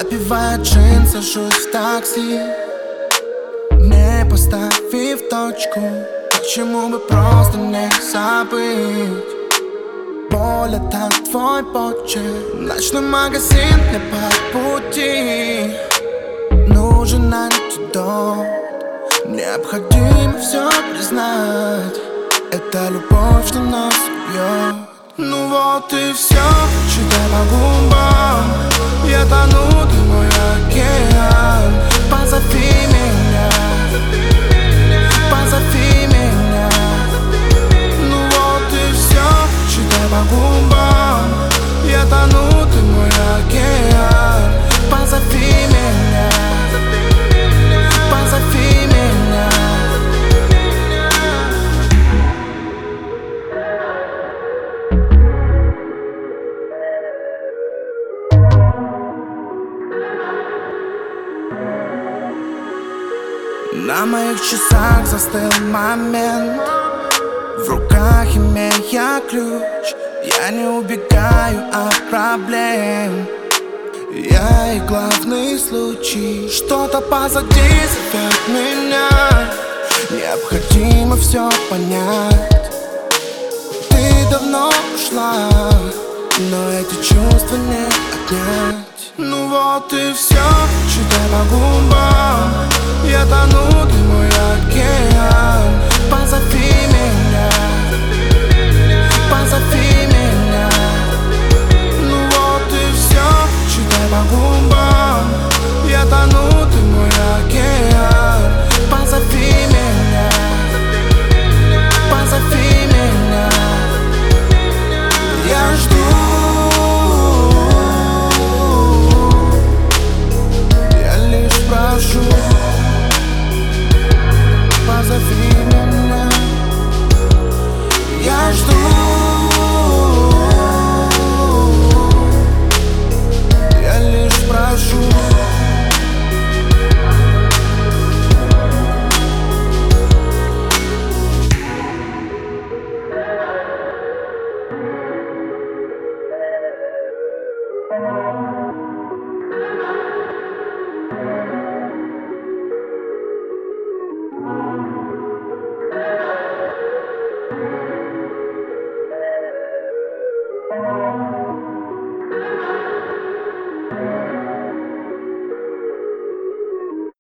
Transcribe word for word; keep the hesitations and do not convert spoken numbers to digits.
Попивая джин, сажусь в такси, не поставив точку. Почему бы просто не забыть? Боль — это твой почерк. Ночной магазин мне по пути. Нужен антидот. Необходимо все признать. Это любовь, что нас убьет. Ну вот и все, читай по губам. Я тону, ты мой океан. Позови меня, позови меня. Ну вот и все, читай по губам. Я тону, ты мой океан. Позови меня, позови меня. На моих часах застыл момент. В руках имея ключ. Я не убегаю от проблем. Я и главный случай. Что-то позади зовет меня. Необходимо все понять. Ты давно ушла, но эти чувства не отнять. Ну вот и все, читай по губам.